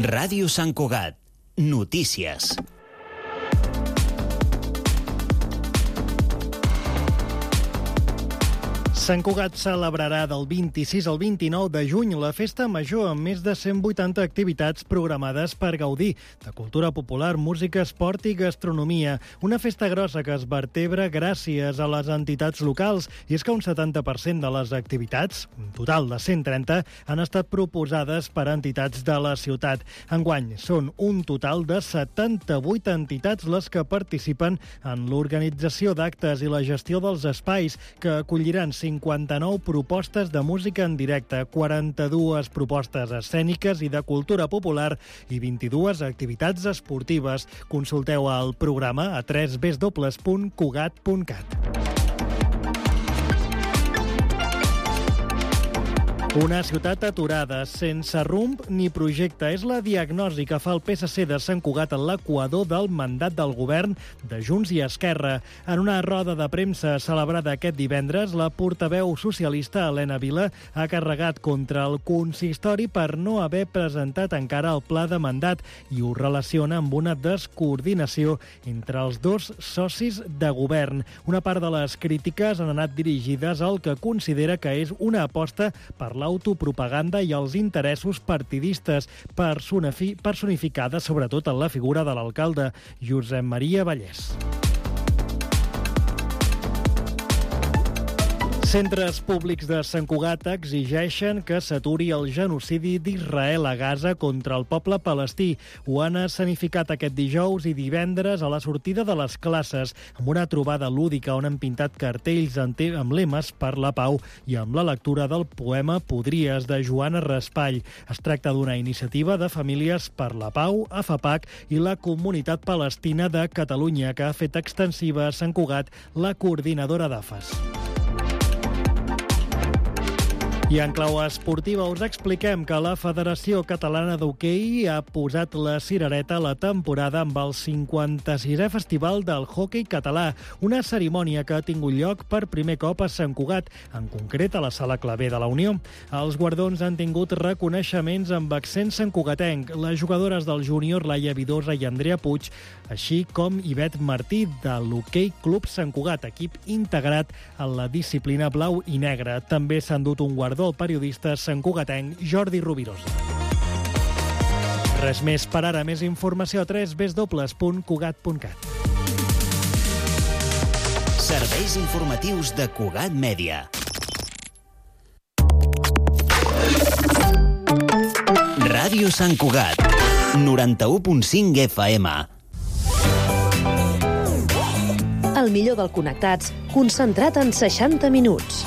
Ràdio Sant Cugat. Notícies. Sant Cugat celebrarà del 26 al 29 de juny la festa major amb més de 180 activitats programades per gaudir de cultura popular, música, esport i gastronomia. Una festa grossa que es vertebra gràcies a les entitats locals, i és que un 70% de les activitats, un total de 130, han estat proposades per entitats de la ciutat. Enguany són un total de 78 entitats les que participen en l'organització d'actes i la gestió dels espais, que acolliran 59 propostes de música en directe, 42 propostes escèniques i de cultura popular i 22 activitats esportives. Consulteu el programa a www.cugat.cat. Una ciutat aturada, sense rumb ni projecte. És la diagnosi que fa el PSC de Sant Cugat en l'equador del mandat del govern de Junts i Esquerra. En una roda de premsa celebrada aquest divendres, la portaveu socialista Helena Vila ha carregat contra el consistori per no haver presentat encara el pla de mandat i ho relaciona amb una descoordinació entre els dos socis de govern. Una part de les crítiques han anat dirigides al que considera que és una aposta per l'autopropaganda i els interessos partidistes, personificada sobretot en la figura de l'alcalde Josep Maria Vallès. Centres públics de Sant Cugat exigeixen que s'aturi el genocidi d'Israel a Gaza contra el poble palestí. Ho han escenificat aquest dijous i divendres a la sortida de les classes, amb una trobada lúdica on han pintat cartells amb lemes per la pau i amb la lectura del poema Podries, de Joana Raspall. Es tracta d'una iniciativa de Famílies per la Pau, AFAPAC i la Comunitat Palestina de Catalunya, que ha fet extensiva a Sant Cugat la coordinadora d'AFAS. I en clau esportiva us expliquem que la Federació Catalana d'Hoquei ha posat la cirereta a la temporada amb el 56è Festival del Hoquei Català, una cerimònia que ha tingut lloc per primer cop a Sant Cugat, en concret a la Sala Clavé de la Unió. Els guardons han tingut reconeixements amb accent santcugatenc, les jugadores del júnior Laia Vidosa i Andrea Puig, així com Ivet Martí de l'Hoquei Club Sant Cugat, equip integrat en la disciplina blau i negre. També s'ha endut un guardó el periodista santcugatenc Jordi Rovirosa. Res més per ara. Més informació a www.cugat.cat. Serveis informatius de Cugat Mèdia. Ràdio Sant Cugat, 91.5 FM. El millor del Connectats, concentrat en 60 minuts.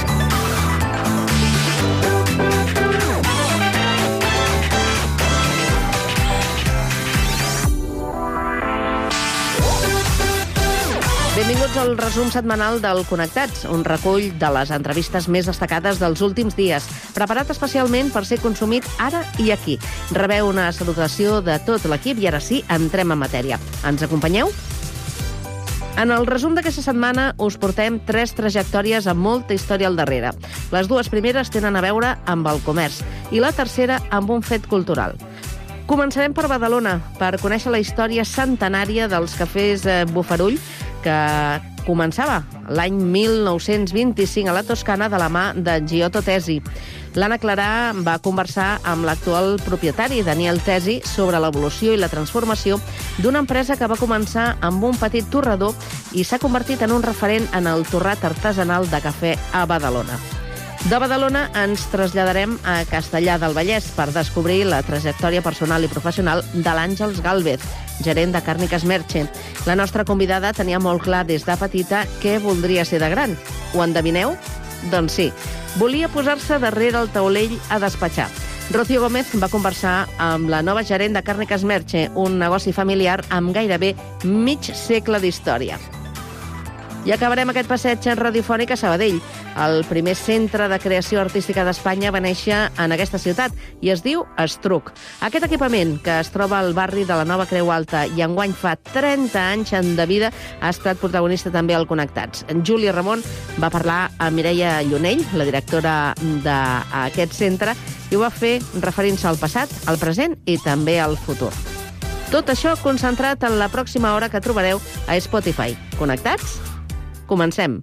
Benvinguts al resum setmanal del Connectats, un recull de les entrevistes més destacades dels últims dies, preparat especialment per ser consumit ara i aquí. Rebeu una salutació de tot l'equip i ara sí, entrem en matèria. Ens acompanyeu? En el resum d'aquesta setmana us portem 3 trajectòries amb molta història al darrere. Les 2 primeres tenen a veure amb el comerç i la tercera amb un fet cultural. Començarem per Badalona, per conèixer la història centenària dels cafès Bofarull, que començava l'any 1925 a la Toscana de la mà de Giotto Tesi. L'Anna Clarà va conversar amb l'actual propietari, Daniel Tesi, sobre l'evolució i la transformació d'una empresa que va començar amb un petit torrador i s'ha convertit en un referent en el torrat artesanal de cafè a Badalona. De Badalona ens traslladarem a Castellar del Vallès per descobrir la trajectòria personal i professional de l'Àngels Gálvez, gerent de Càrniques Merche. La nostra convidada tenia molt clar des de petita què voldria ser de gran. Ho endevineu? Doncs sí, volia posar-se darrere el taulell a despatxar. Rocío Gómez va conversar amb la nova gerent de Càrniques Merche, un negoci familiar amb gairebé mig segle d'història. I acabarem aquest passeig radiofònic a Sabadell. El primer centre de creació artística d'Espanya va néixer en aquesta ciutat i es diu Estruc. Aquest equipament, que es troba al barri de la Nova Creu Alta i enguany fa 30 anys de vida, ha estat protagonista també al Connectats. Júlia Ramon va parlar amb Mireia Llunell, la directora d'aquest centre, i ho va fer referint-se al passat, al present i també al futur. Tot això concentrat en la pròxima hora que trobareu a Spotify. Connectats? Comencem.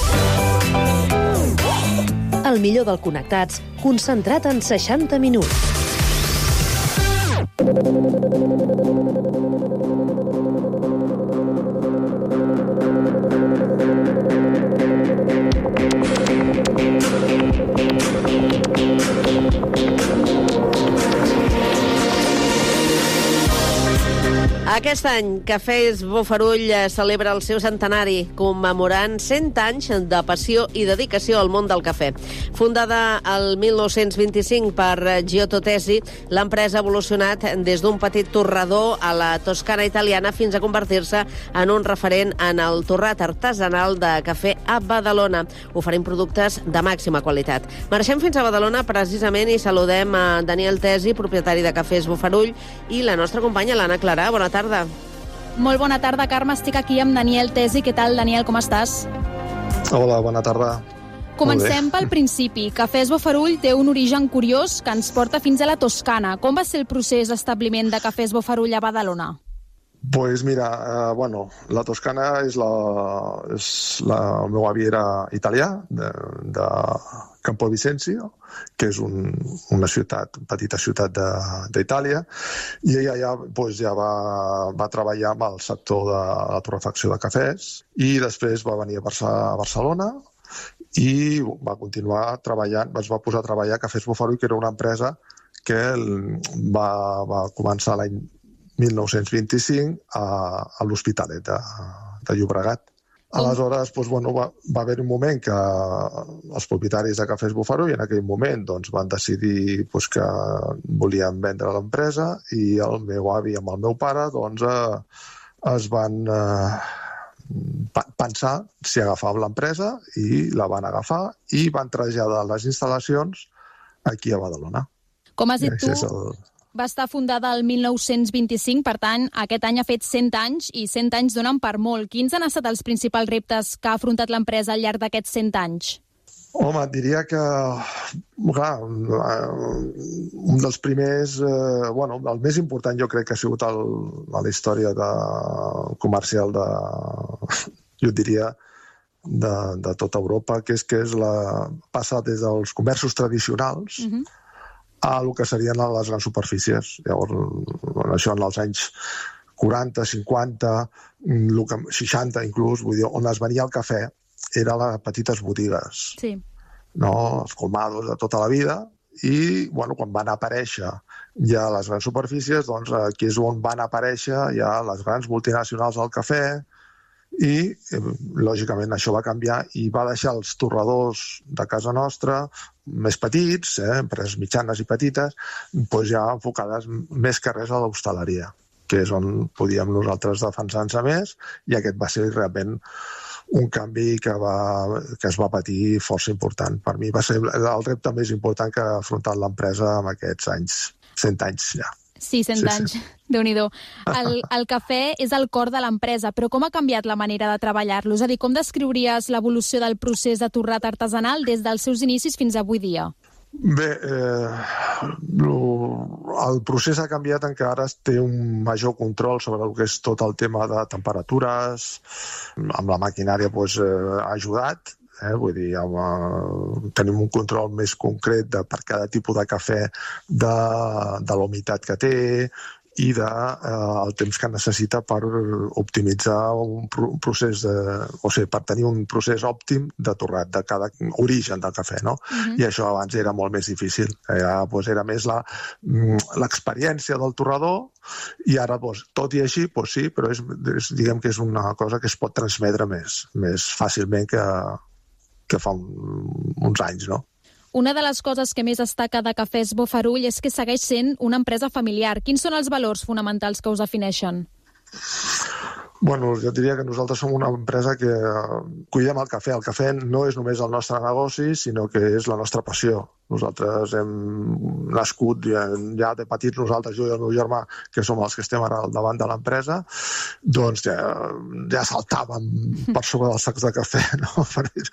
El millor del Connectats, concentrat en 60 minuts. Aquest any, Cafès Bofarull celebra el seu centenari, commemorant 100 anys de passió i dedicació al món del cafè. Fundada el 1925 per Giotto Tesi, l'empresa ha evolucionat des d'un petit torrador a la Toscana italiana fins a convertir-se en un referent en el torrat artesanal de cafè a Badalona, oferint productes de màxima qualitat. Marxem fins a Badalona precisament i saludem a Daniel Tesi, propietari de Cafès Bofarull, i la nostra companya, l'Anna Clarà. Bona tarda. Molt bona tarda, Carme. Estic aquí amb Daniel Tesi. Què tal, Daniel? Com estàs? Hola, bona tarda. Comencem pel principi. Cafès Bofarull té un origen curiós que ens porta fins a la Toscana. Com va ser el procés d'establiment de Cafès Bofarull a Badalona? Pues mira, la Toscana el meu avi era italià, de Campo Vicencio, que és una petita ciutat d'Itàlia, i ella ja va treballar amb el sector de la torrefacció de cafès, i després va venir a Barcelona i va continuar treballant, es va posar a treballar a Cafès Bofarull, que era una empresa que va començar l'any 1925 a l'Hospitalet de Llobregat. Aleshores, va haver un moment que els propietaris de Cafès Bofarull en aquell moment van decidir que volien vendre l'empresa, i el meu avi amb el meu pare es van pensar si agafaven l'empresa, i la van agafar i van traslladar les instal·lacions aquí a Badalona. Com has dit tu, va estar fundada el 1925, per tant, aquest any ha fet 100 anys, i 100 anys donen per molt. Quins han estat els principals reptes que ha afrontat l'empresa al llarg d'aquests 100 anys? Home, et diria que, clar, un dels primers, el més important jo crec que ha sigut a la història comercial jo diria, de tota Europa, que és passar des dels comerços tradicionals a el que serien les grans superfícies. Llavors, això en els anys 40, 50, 60 inclús, vull dir, on es venia el cafè era a petites botigues, sí, els colmados de tota la vida, i quan van aparèixer ja les grans superfícies, aquí és on van aparèixer ja les grans multinacionals del cafè, i lògicament això va canviar i va deixar els torradors de casa nostra més petits, empreses mitjanes i petites, ja enfocades més que res a l'hostaleria, que és on podíem nosaltres defensar-nos més, i aquest va ser realment un canvi que es va patir força important. Per mi va ser el repte més important que ha afrontat l'empresa en aquests anys, 100 anys ja. Sí, 100 anys. Déu-n'hi-do. El cafè és el cor de l'empresa, però com ha canviat la manera de treballar-lo? És a dir, com descriuries l'evolució del procés de torrat artesanal des dels seus inicis fins avui dia? Bé, el procés ha canviat en què ara es té un major control sobre el que és tot el tema de temperatures, amb la maquinària ha ajudat, vull dir, tenim un control més concret per cada tipus de cafè de la humitat que té i del temps que necessita per optimitzar un procés, per tenir un procés òptim de torrat de cada origen del cafè, no? I això abans era molt més difícil. Era més l'experiència del torrador, i ara, tot i així, sí, però diguem que és una cosa que es pot transmetre més fàcilment que fa uns anys, no? Una de les coses que més destaca de Cafès Bofarull és que segueix sent una empresa familiar. Quins són els valors fonamentals que us defineixen? Bueno, jo diria que nosaltres som una empresa que cuidem el cafè. El cafè no és només el nostre negoci, sinó que és la nostra passió. Nosaltres hem nascut ja de petits, nosaltres, jo i el meu germà, que som els que estem ara al davant de l'empresa, doncs ja saltàvem per sobre dels sacs de cafè, no?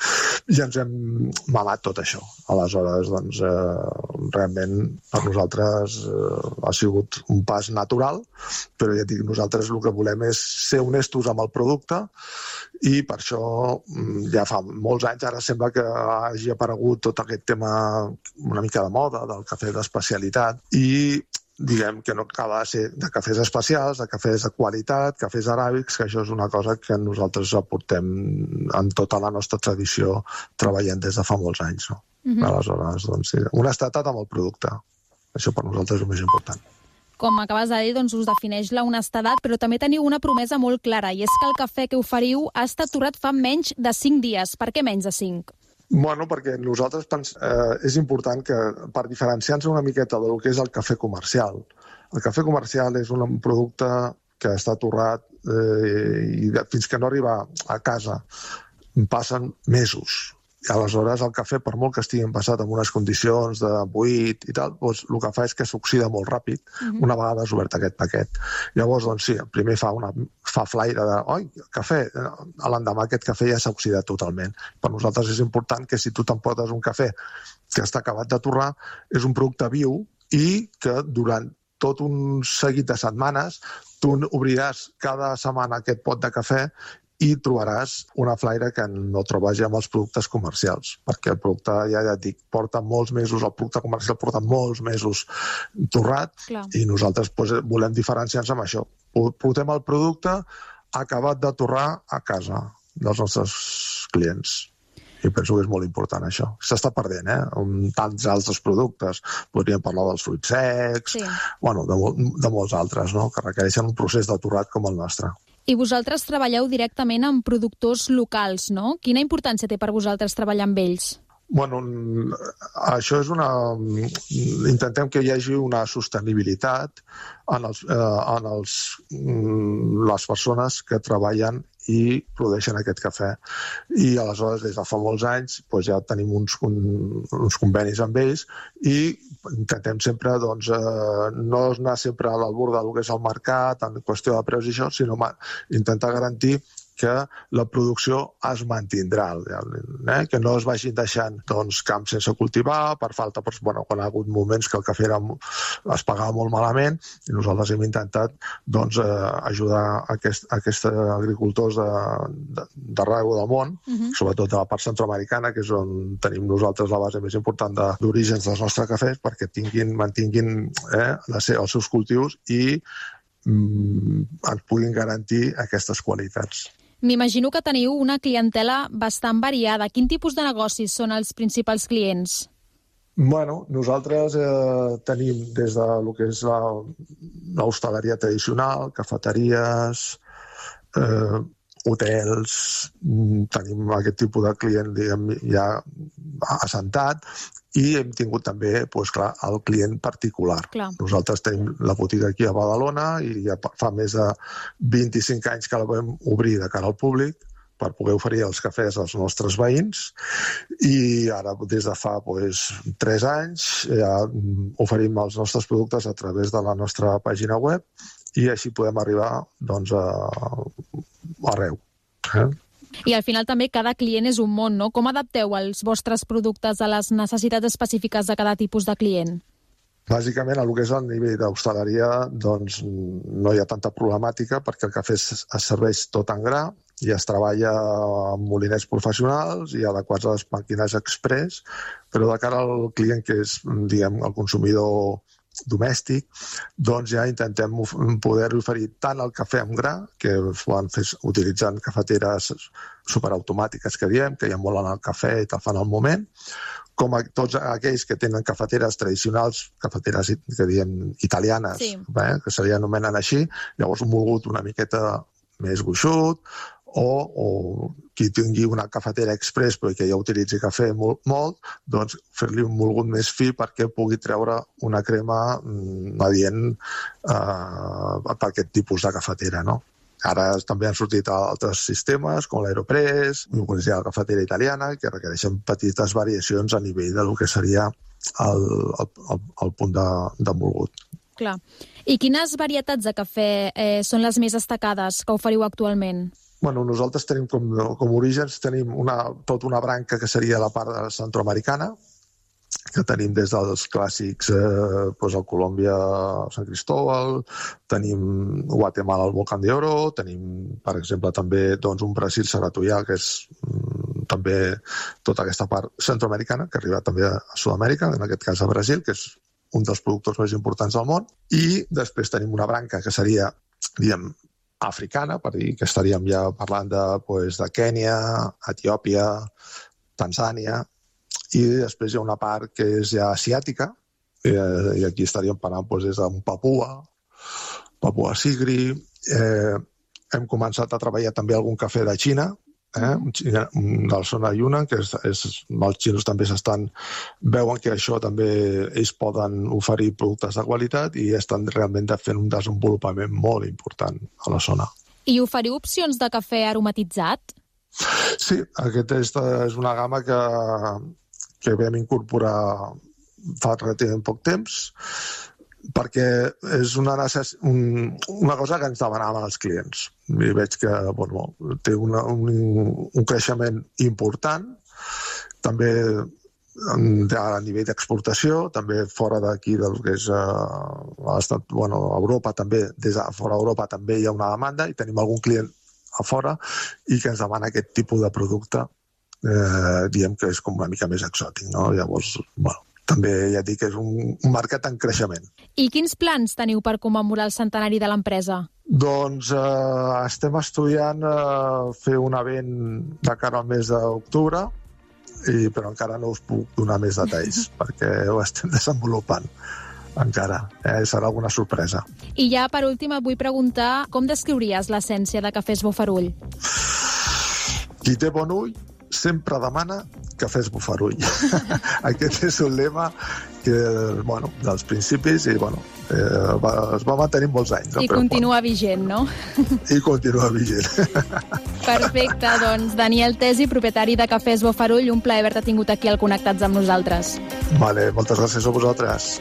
I ens hem mamat tot això. Aleshores, doncs, realment, per nosaltres ha sigut un pas natural, però ja dic, nosaltres el que volem és ser honestos amb el producte i per això ja fa molts anys, ara sembla que hagi aparegut tot aquest tema una mica de moda, del cafè d'especialitat, i diguem que no acaba de ser de cafès especials, de cafès de qualitat, cafès aràbics, que això és una cosa que nosaltres aportem en tota la nostra tradició treballant des de fa molts anys. No? Aleshores, doncs, sí, honestedat amb el producte. Això per nosaltres és el més important. Com acabes de dir, doncs us defineix la honestedat, però també teniu una promesa molt clara, i és que el cafè que oferiu ha estat torrat fa menys de 5 dies. Per què menys de 5? Bueno, perquè nosaltres és important que, per diferenciar-nos una miqueta del que és el cafè comercial. El cafè comercial és un producte que està torrat i fins que no arriba a casa passen mesos. I aleshores el cafè, per molt que estigui passat en unes condicions de buit i tal, doncs el que fa és que s'oxida molt ràpid una vegada has obert aquest paquet. Llavors, doncs sí, primer fa flaire de cafè, l'endemà aquest cafè ja s'ha oxidat totalment. Per nosaltres és important que si tu t'emportes un cafè que està acabat de torrar, és un producte viu i que durant tot un seguit de setmanes tu obriràs cada setmana aquest pot de cafè i trobaràs una flaire que no trobes ja amb els productes comercials, perquè el producte, ja et dic, porta molts mesos, el producte comercial porta molts mesos torrat. Clar. I nosaltres volem diferenciar-nos amb això. Portem el producte acabat de torrar a casa dels nostres clients. I penso que és molt important això. S'està perdent, amb tants altres productes. Podríem parlar dels fruits secs, sí. Bueno, de molts altres, no? Que requereixen un procés de torrat com el nostre. I vosaltres treballeu directament amb productors locals, no? Quina importància té per vosaltres treballar amb ells? Bueno, això és intentem que hi hagi una sostenibilitat en les persones que treballen i produeixen aquest cafè. I aleshores, des de fa molts anys, doncs ja tenim uns convenis amb ells i intentem sempre no anar sempre a l'albur del que és el mercat en qüestió de preus i això, sinó intentar garantir que la producció es mantindrà, que no es vagin deixant camps sense cultivar per falta, quan hi ha hagut moments que el cafè es pagava molt malament i nosaltres hem intentat ajudar aquests agricultors d'arreu del món, sobretot de la part centroamericana, que és on tenim nosaltres la base més important d'orígens dels nostres cafès, perquè mantinguin els seus cultius i ens puguin garantir aquestes qualitats. M'imagino que teniu una clientela bastant variada. Quin tipus de negocis són els principals clients? Bueno, nosaltres tenim des de lo que és l'hostaleria tradicional, cafeteries, hotels, tenim aquest tipus de client ja assentat i hem tingut també, el client particular. Clar. Nosaltres tenim la botiga aquí a Badalona i ja fa més de 25 anys que la vam obrir de cara al públic per poder oferir els cafès als nostres veïns i ara des de fa 3 anys ja oferim els nostres productes a través de la nostra pàgina web i així podem arribar arreu. I al final també cada client és un món, no? Com adapteu els vostres productes a les necessitats específiques de cada tipus de client? Bàsicament, el que és el nivell d'hostaleria, no hi ha tanta problemàtica perquè el cafè es serveix tot en gra i es treballa amb molinets professionals i adequats a les màquines express, però de cara al client que és, el consumidor domèstic, ja intentem poder oferir tant el cafè amb gra, que es poden fer utilitzant cafeteres superautomàtiques que diem, que hi ha molt en el cafè i te'l fan al moment, com a tots aquells que tenen cafeteres tradicionals, cafeteres que diem italianes, sí. Que se li anomenen així, llavors un volgut una miqueta més gruixut, o qui tingui una cafetera express però que ja utilitzi cafè molt, doncs fer-li un volgut més fi perquè pugui treure una crema adient per aquest tipus de cafetera, no? Ara també han sortit altres sistemes, com l'Aeropress, hi ha la cafetera italiana, que requereixen petites variacions a nivell del que seria el punt d'envolgut. Clar. I quines varietats de cafè són les més destacades que oferiu actualment? Bueno, nosaltres tenim com orígens tota una branca que seria la part centroamericana, que tenim des dels clàssics el Colòmbia, Sant Cristóbal, tenim Guatemala, el Volcán de Oro, tenim, per exemple, també un Brasil Saratoia, que és també tota aquesta part centroamericana, que arriba també a Sud-amèrica, en aquest cas a Brasil, que és un dels productors més importants del món, i després tenim una branca que seria, diguem, africana, per dir que estaríem ja parlant de Kènia, Etiòpia, Tanzània, i després hi ha una part que és ja asiàtica, i aquí estaríem parlant des d'un Papua Sigri. Hem començat a treballar també algun cafè de Xina, de la zona Yunnan, que els xinos també veuen que això també ells poden oferir productes de qualitat i estan realment fent un desenvolupament molt important a la zona. I oferiu opcions de cafè aromatitzat? Sí, aquesta és una gamma que vam incorporar fa relativament poc temps, perquè és una cosa que ens demanaven els clients. I veig que té un creixement important, també a nivell d'exportació, també fora d'aquí del que és l'estat, Europa també, des de fora d'Europa també hi ha una demanda i tenim algun client a fora i que ens demana aquest tipus de producte, diem que és com una mica més exòtic, no? Llavors, també ja dic que és un mercat en creixement. I quins plans teniu per commemorar el centenari de l'empresa? Doncs estem estudiant fer un event de cara al mes d'octubre, però encara no us puc donar més detalls, perquè ho estem desenvolupant encara. Serà alguna sorpresa. I ja, per últim, et vull preguntar com descriuries l'essència de Cafès Bofarull? Qui té bon ull sempre demana Cafès Bofarull. Aquest és un lema que, dels principis i, es va mantenir molts anys. I continua vigent, no? I continua vigent. Perfecte, doncs Daniel Tesi, propietari de Cafès Bofarull, un plaer haver-te tingut aquí al Connectats amb nosaltres. Vale, moltes gràcies a vosaltres.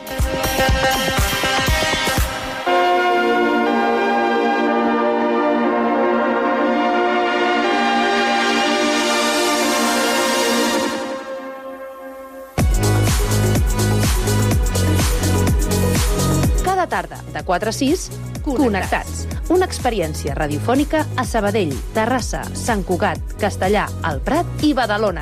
Tarda, de 4 a 6, Connectats. Una experiència radiofònica a Sabadell, Terrassa, Sant Cugat, Castellà, El Prat i Badalona.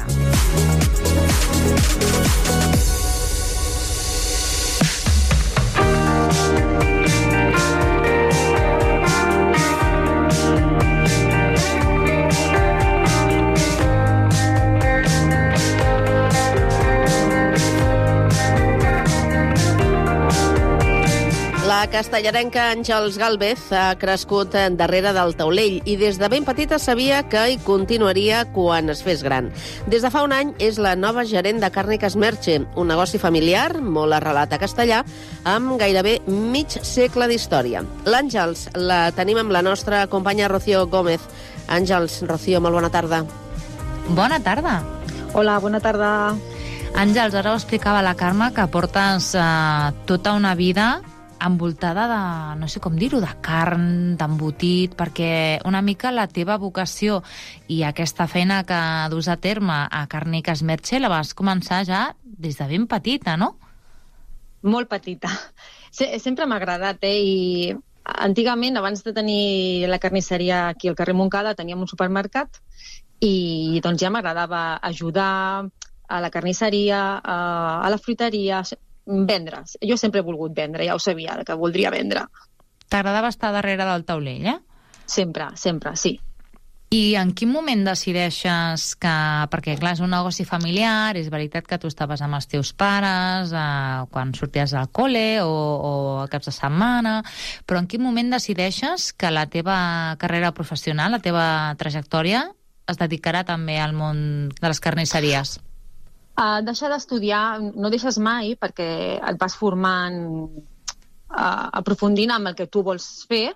La castellarenca Àngels Gálvez ha crescut darrere del taulell i des de ben petita sabia que hi continuaria quan es fes gran. Des de fa un any és la nova gerent de Càrniques Merche, un negoci familiar molt arrelat a Castellà, amb gairebé mig segle d'història. L'Àngels la tenim amb la nostra companya Rocío Gómez. Àngels, Rocío, molt bona tarda. Bona tarda. Hola, bona tarda. Àngels, ara ho explicava la Carme, que portes tota una vida envoltada de, no sé com dir-ho, de carn, d'embotit, perquè una mica la teva vocació i aquesta feina que dus a terme a Càrniques Merche la vas començar ja des de ben petita, no? Molt petita. Sempre m'ha agradat, i antigament, abans de tenir la carnisseria aquí al carrer Montcada, teníem un supermercat i doncs ja m'agradava ajudar a la carnisseria, a la fruiteria, vendre. Jo sempre he volgut vendre, ja ho sabia, que voldria vendre. T'agradava estar darrere del taulell, Sempre, sí. I en quin moment decideixes que... Perquè, clar, és un negoci familiar, és veritat que tu estaves amb els teus pares quan sorties al col·le o a caps de setmana, però en quin moment decideixes que la teva carrera professional, la teva trajectòria, es dedicarà també al món de les carnisseries? Deixar d'estudiar no deixes mai, perquè et vas formant, aprofundint amb el que tu vols fer,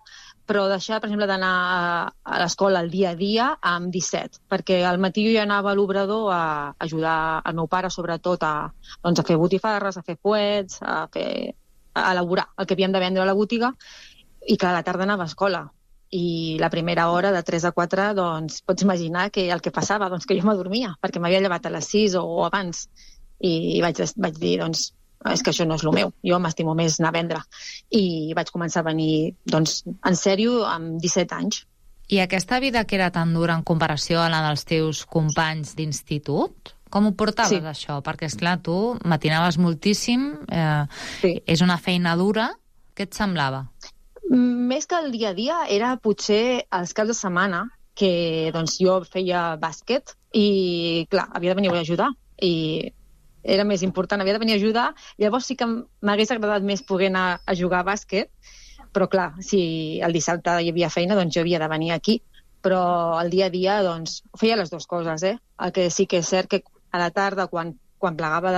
però deixar, per exemple, d'anar a l'escola el dia a dia amb 17, perquè al matí jo ja anava a l'obrador a ajudar el meu pare, sobretot, a fer botifarres, a fer fuets, a elaborar el que havíem de vendre a la botiga, i que a la tarda anava a escola. I la primera hora, de 3 a 4, doncs pots imaginar que el que passava, doncs que jo m'adormia, perquè m'havia llevat a les 6 o abans. I vaig dir, doncs, és que això no és el meu, jo m'estimo més anar a vendre. I vaig començar a venir, doncs, en sèrio, amb 17 anys. I aquesta vida que era tan dura en comparació a la dels teus companys d'institut, com ho portaves, això? Perquè, esclar, tu matinaves moltíssim, és una feina dura. Què et semblava? Més que el dia a dia, era potser els caps de setmana, que doncs, jo feia bàsquet i, clar, havia de venir a ajudar. I era més important, havia de venir a ajudar. Llavors sí que m'hagués agradat més poder anar a jugar a bàsquet, però clar, si el dissabte hi havia feina, doncs jo havia de venir aquí. Però el dia a dia, doncs, feia les dues coses, El que sí que és cert que a la tarda, quan plegava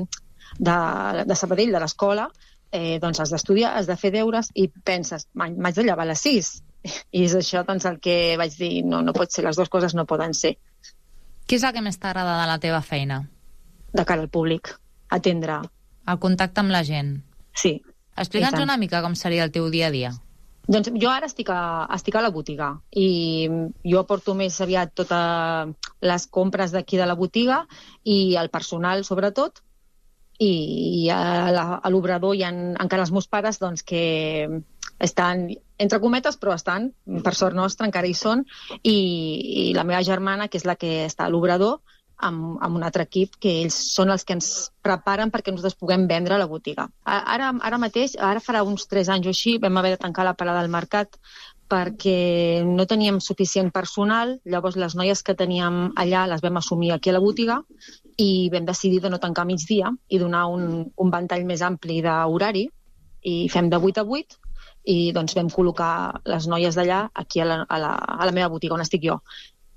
de Sabadell, de l'escola, doncs has d'estudiar, has de fer deures i penses, m'haig de llevar a les 6. I és això doncs, el que vaig dir, no pot ser, les dues coses no poden ser. Què és el que més t'agrada de la teva feina? De cara al públic, atendre. El contacte amb la gent. Sí. Explica'ns una mica com seria el teu dia a dia. Doncs jo ara estic a la botiga i jo porto més aviat totes les compres d'aquí de la botiga i el personal, sobretot, i a l'obrador hi ha encara els meus pares doncs, que estan, entre cometes, però estan, per sort nostra, encara hi són, i la meva germana, que és la que està a l'obrador, amb un altre equip, que ells són els que ens preparen perquè nosaltres puguem vendre a la botiga. Ara mateix, ara farà uns 3 anys o així, vam haver de tancar la parada del mercat perquè no teníem suficient personal, llavors les noies que teníem allà les vam assumir aquí a la botiga i vam decidir de no tancar a migdia i donar un ventall més ampli d'horari, i fem de 8 a 8, i doncs vam col·locar les noies d'allà aquí a la meva botiga, on estic jo.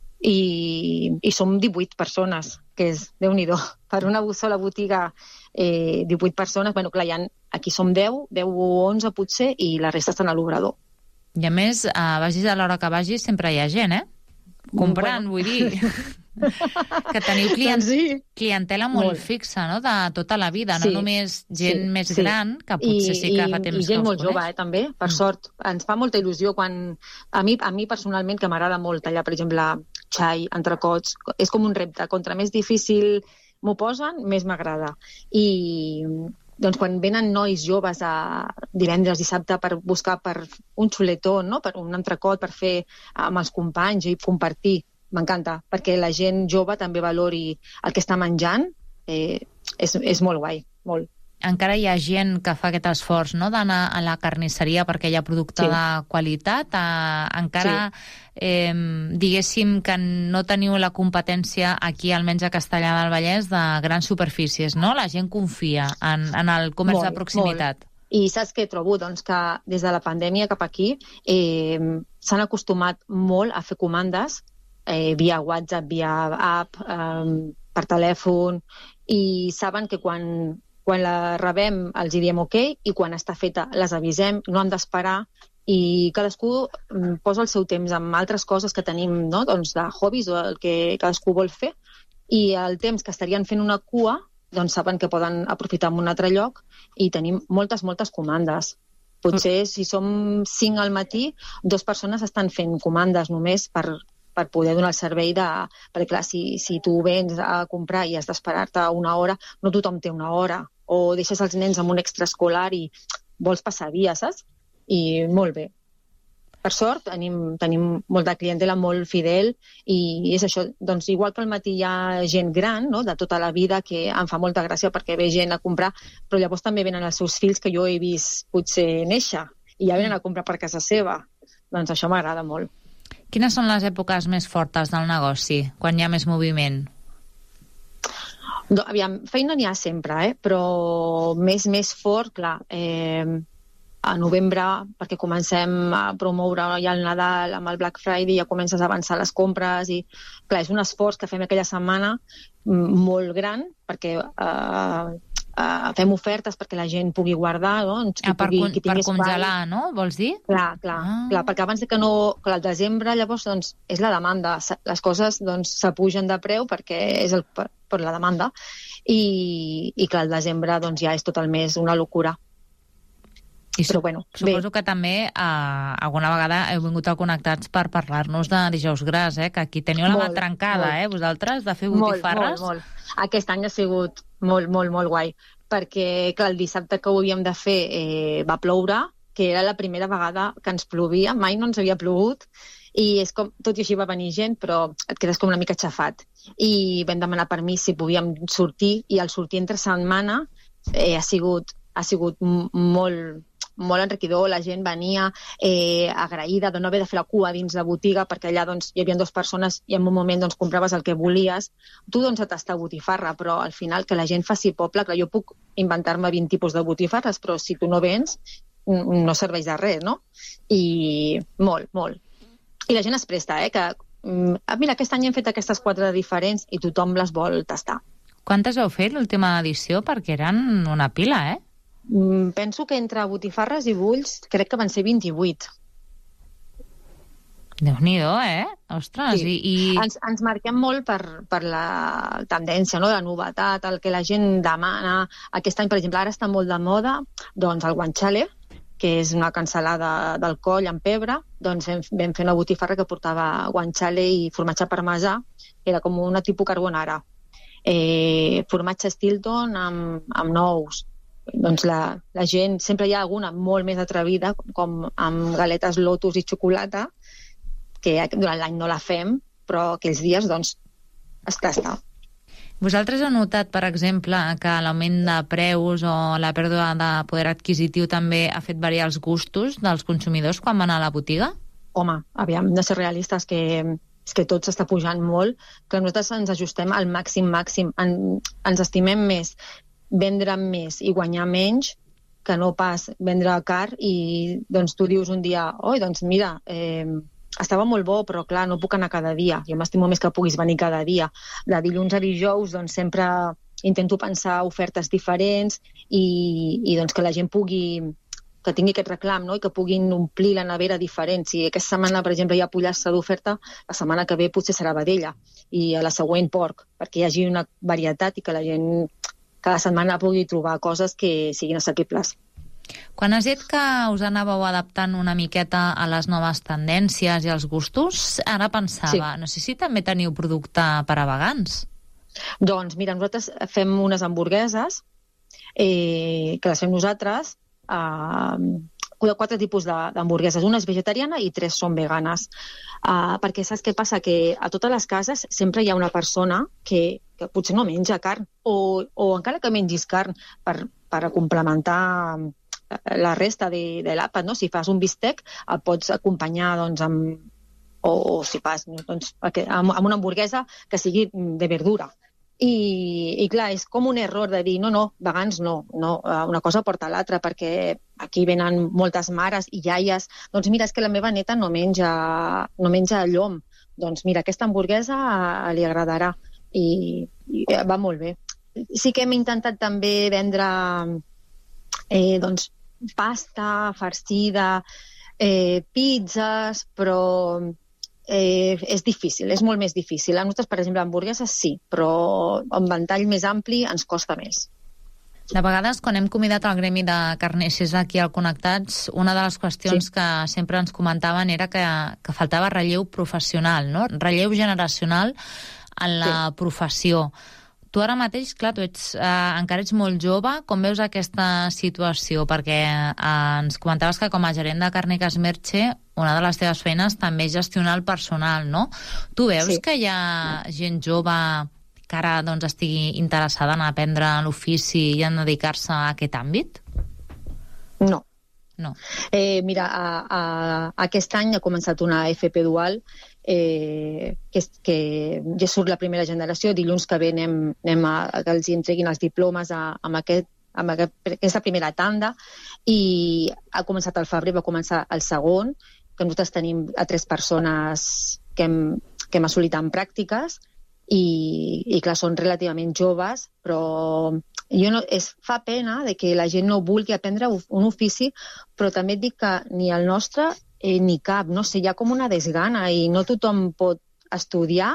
I som 18 persones, que és, Déu-n'hi-do, per una sola botiga 18 persones, bueno, clar, aquí som 10 o 11 potser, i la resta estan a l'obrador. I a més, vagis a l'hora que vagis, sempre hi ha gent, comprant, vull dir, que teniu clientela molt fixa, no?, de tota la vida, no només gent més gran, que potser sí que fa temps que us coneix. I gent molt jove, també, per sort. Ens fa molta il·lusió quan... A mi personalment, que m'agrada molt tallar, per exemple, xai, entrecots, és com un repte. Contra més difícil m'ho posen, més m'agrada. I doncs quan venen nois joves divendres, dissabte, per buscar per un xuletó, no?, per un entrecot, per fer amb els companys i compartir, m'encanta, perquè la gent jove també valori el que està menjant, és molt guai, molt. Encara hi ha gent que fa aquest esforç, no?, d'anar a la carnisseria perquè hi ha producte de qualitat. Encara, diguéssim que no teniu la competència aquí, almenys a Castellar del Vallès, de grans superfícies, no? La gent confia en el comerç de proximitat. I saps què trobo? Doncs que des de la pandèmia cap aquí s'han acostumat molt a fer comandes via WhatsApp, via app, per telèfon, i saben que quan la rebem els diem ok, i quan està feta les avisem, no hem d'esperar, i cadascú posa el seu temps amb altres coses que tenim, no?, doncs de hobbies o el que cadascú vol fer, i el temps que estarien fent una cua, doncs saben que poden aprofitar en un altre lloc, i tenim moltes comandes. Potser si som 5 al matí, 2 persones estan fent comandes només per poder donar el servei perquè clar, si tu vens a comprar i has d'esperar-te una hora, no tothom té una hora, o deixes els nens amb un extraescolar i vols passar via, saps? I molt bé. Per sort, tenim molta clientela molt fidel, i és això, doncs igual que al matí hi ha gent gran, no?, de tota la vida, que em fa molta gràcia perquè ve gent a comprar, però llavors també venen els seus fills que jo he vist potser néixer, i ja venen a comprar per casa seva. Doncs això m'agrada molt. Quines són les èpoques més fortes del negoci, quan hi ha més moviment? Aviam, feina n'hi ha sempre, però més fort, clar, a novembre, perquè comencem a promoure ja el Nadal amb el Black Friday, ja comences a avançar les compres, i clar, és un esforç que fem aquella setmana molt gran, perquè fem ofertes perquè la gent pugui guardar, no? Per congelar, no? Vols dir? Clar, perquè abans que al desembre, llavors, doncs, és la demanda. Les coses, doncs, s'apugen de preu perquè és per la demanda. I clar, al desembre, doncs, ja és tot el mes una locura. Però, bueno, suposo que també alguna vegada heu vingut a Connectats per parlar-nos de Dijous Gras, que aquí teniu la mà trencada, vosaltres, de fer botifarres. Molt. Aquest any ha sigut molt guai, perquè, clar, el dissabte que ho havíem de fer va ploure, que era la primera vegada que ens plovia, mai no ens havia plogut, i és com, tot i així va venir gent, però et quedes com una mica aixafat. I vam demanar permís si podíem sortir, i el sortir entre setmana ha sigut molt enriquidor, la gent venia agraïda de no haver de fer la cua dins la botiga, perquè allà doncs, hi havia 2 persones i en un moment doncs, compraves el que volies. Tu doncs a tastar botifarra, però al final que la gent faci poble, clar, jo puc inventar-me 20 tipus de botifarres, però si tu no vens no serveix de res, no? I molt. I la gent es presta, que mira, aquest any hem fet aquestes 4 diferents i tothom les vol tastar. Quantes heu fet l'última edició? Perquè eren una pila, Penso que entre botifarres i bulls crec que van ser 28. Déu-n'hi-do, Ostres, sí. Ens marquem molt per la tendència, no? La novetat, el que la gent demana. Aquest any, per exemple, ara està molt de moda doncs el guanciale, que és una cansalada del coll amb pebre. Doncs vam fer una botifarra que portava guanciale i formatge parmesà, era com una tipus carbonara. Formatge Stilton amb nous. Doncs la gent, sempre hi ha alguna molt més atrevida, com amb galetes Lotus i xocolata, que durant l'any no la fem, però aquells dies, doncs, es tasta. Vosaltres heu notat, per exemple, que l'augment de preus o la pèrdua de poder adquisitiu també ha fet variar els gustos dels consumidors quan van a la botiga? Home, aviam, de ser realistes, és que tot s'està pujant molt, que nosaltres ens ajustem al màxim. Ens estimem més vendre més i guanyar menys que no pas vendre car i doncs tu dius un dia, doncs mira, estava molt bo, però clar, no puc anar cada dia. Jo m'estimo més que puguis venir cada dia. De dilluns a dijous doncs sempre intento pensar ofertes diferents i doncs que la gent que tingui aquest reclam, no? I que puguin omplir la nevera diferent. Si aquesta setmana, per exemple, hi ha pollastre d'oferta, la setmana que ve potser serà vedella i a la següent porc, perquè hi hagi una varietat i que la gent cada setmana pugui trobar coses que siguin assequibles. Quan has dit que us anàveu adaptant una miqueta a les noves tendències i als gustos, ara pensava, no sé si també teniu producte per a vegans. Doncs mira, nosaltres fem unes hamburgueses que les fem nosaltres, 4 tipus d'hamburgueses. Una és vegetariana i 3 són veganes. Perquè saps què passa? Que a totes les cases sempre hi ha una persona que potser no menja carn o encara que mengis carn per complementar la resta de l'àpat, no? Si fas un bistec el pots acompanyar doncs, o si fas doncs, amb una hamburguesa que sigui de verdura. I clar, és com un error de dir no, vegans no, una cosa porta a l'altra, perquè aquí venen moltes mares i iaies, doncs mira, és que la meva neta no menja llom, doncs mira, aquesta hamburguesa li agradarà i va molt bé. Sí que hem intentat també vendre doncs pasta farcida, pizzas, però és difícil, és molt més difícil. A nosaltres, per exemple, hamburgueses sí, però un ventall més ampli ens costa més. De vegades, quan hem convidat el gremi de carnissers aquí al Connectats, una de les qüestions que sempre ens comentaven era que faltava relleu professional, no? Relleu generacional en la professió. Tu ara mateix, clar, encara ets molt jove, com veus aquesta situació? Perquè ens comentaves que com a gerent de Càrniques Merche, una de les teves feines també és gestionar el personal, no? Tu veus que hi ha gent jove que ara doncs, estigui interessada en aprendre l'ofici i en dedicar-se a aquest àmbit? No. Mira, aquest any ha començat una FP dual que ja surt la primera generació. Dilluns que ve anem a que els entreguin els diplomes amb aquesta primera tanda i ha començat al febrer, va començar el segon, que nosaltres tenim a 3 persones que hem assolit en pràctiques i clar, són relativament joves, però fa pena de que la gent no vulgui aprendre un ofici, però també et dic que ni el nostre ni cap, no sé, hi ha com una desgana i no tothom pot estudiar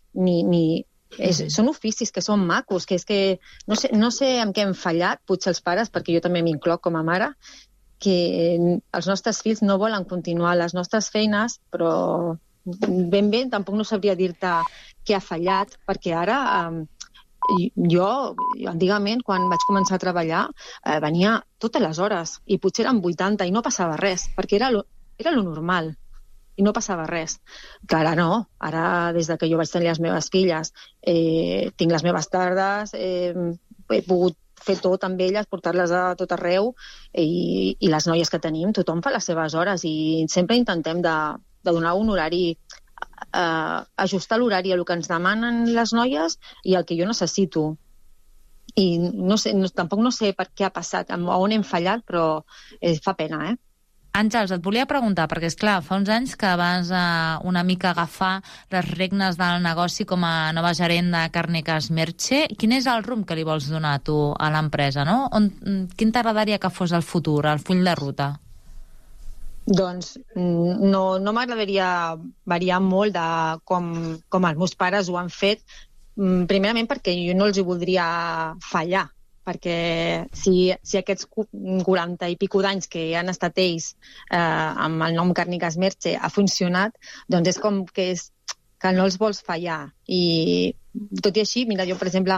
són oficis que són macos, que és que no sé en què hem fallat, potser els pares, perquè jo també m'incloc com a mare, que els nostres fills no volen continuar les nostres feines, però ben bé tampoc no sabria dir-te què ha fallat, perquè ara jo, antigament, quan vaig començar a treballar, venia totes les hores, i potser eren 80 i no passava res, perquè era lo normal, i no passava res. Que ara no, ara des que jo vaig tenir les meves filles, tinc les meves tardes, he pogut fer tot amb elles, portar-les a tot arreu, i les noies que tenim, tothom fa les seves hores, i sempre intentem de donar un horari, ajustar l'horari a el que ens demanen les noies i el que jo necessito. I no sé, tampoc no sé per què ha passat, on hem fallat, però fa pena, Àngels, et volia preguntar, perquè, esclar, fa uns anys que vas una mica agafar les regnes del negoci com a nova gerent de Càrniques Merche. Quin és el rumb que li vols donar tu a l'empresa, no? Quin t'agradaria que fos el futur, el full de ruta? Doncs no m'agradaria variar molt de com els meus pares ho han fet, primerament perquè jo no els hi voldria fallar, perquè si aquests 40 i pico d'anys que han estat ells amb el nom Càrniques Merche ha funcionat, doncs és com que no els vols fallar. I tot i així, mira, jo, per exemple,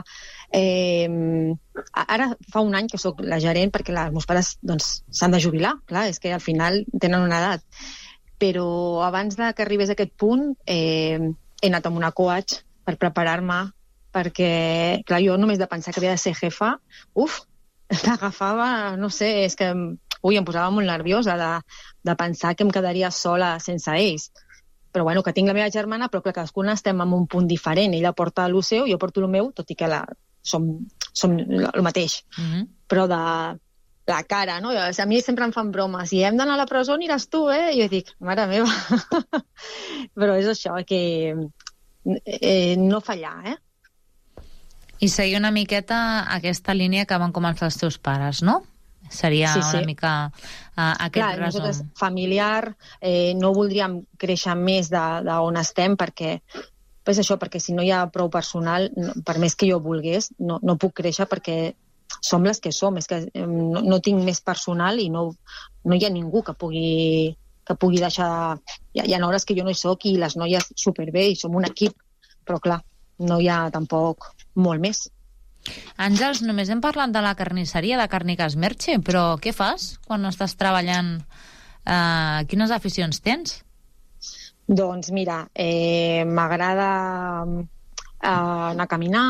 ara fa un any que sóc la gerent perquè els meus pares s'han de jubilar, clar, és que al final tenen una edat. Però abans que arribés a aquest punt he anat amb una coach per preparar-me, perquè, clar, jo només de pensar que havia de ser jefa, m'agafava, no sé, és que em posava molt nerviosa de pensar que em quedaria sola sense ells. Però bueno, que tinc la meva germana, però clar, cadascuna estem en un punt diferent. Ella porta el seu, jo porto el meu, tot i que som el mateix. Però de la cara, no? A mi sempre em fan bromes. Si hem d'anar a la presó, aniràs tu, eh? I jo dic, mare meva. Però és això, que no fallar, I seguir una miqueta aquesta línia que van començar els teus pares, no? Seria una mica aquest resum. Nosaltres, familiar, no voldríem créixer més d'on estem, perquè és això, perquè si no hi ha prou personal, per més que jo volgués, no puc créixer perquè som les que som, és que no tinc més personal i no hi ha ningú que pugui deixar... Hi ha hores que jo no hi soc i les noies superbé i som un equip, però clar, no hi ha tampoc molt més. Àngels, només hem parlat de la carnisseria de Càrniques Merche, però què fas quan no estàs treballant? Quines aficions tens? Doncs mira, m'agrada anar a caminar,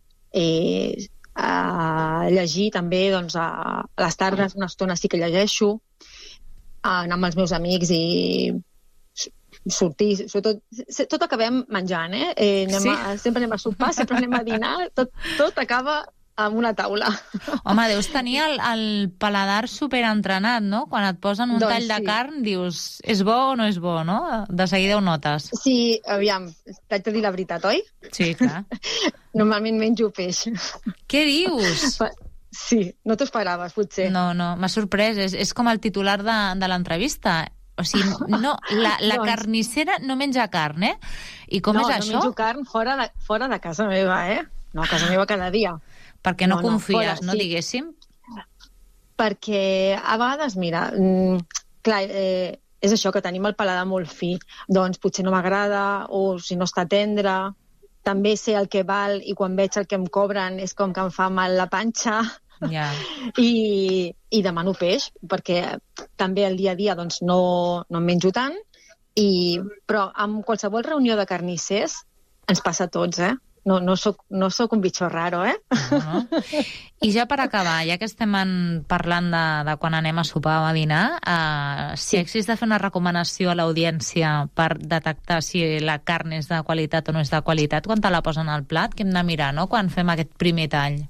llegir també, a les tardes una estona sí que llegeixo, anar amb els meus amics i sortir, sobretot tot acabem menjant, sempre anem a sopar, sempre anem a dinar, tot acaba amb una taula. Home, deus tenir el paladar superentrenat, no? Quan et posen un tall de carn, dius, és bo o no és bo, no? De seguida ho notes. Sí, aviam, t'haig de dir la veritat, oi? Sí, clar. Normalment menjo peix. Què dius? Sí, no t'ho esperaves, potser. No, m'ha sorprès, és com el titular de l'entrevista. O sigui, no, la carnissera no menja carn, I com és això? No menjo carn fora de casa meva, No, a casa meva cada dia. Perquè no confies, no, diguéssim? Perquè a vegades, mira, clar, és això, que tenim el paladar molt fi. Doncs potser no m'agrada, o si no està tendre, també sé el que val, i quan veig el que em cobren és com que em fa mal la panxa. I demano peix, perquè també el dia a dia no en menjo tant, però amb qualsevol reunió de carnissers ens passa a tots, No soc un bitxo raro, I ja per acabar, ja que estem parlant de quan anem a sopar o a dinar, si haguessis de fer una recomanació a l'audiència per detectar si la carn és de qualitat o no és de qualitat, quan te la posen al plat, què hem de mirar, no?, quan fem aquest primer tall?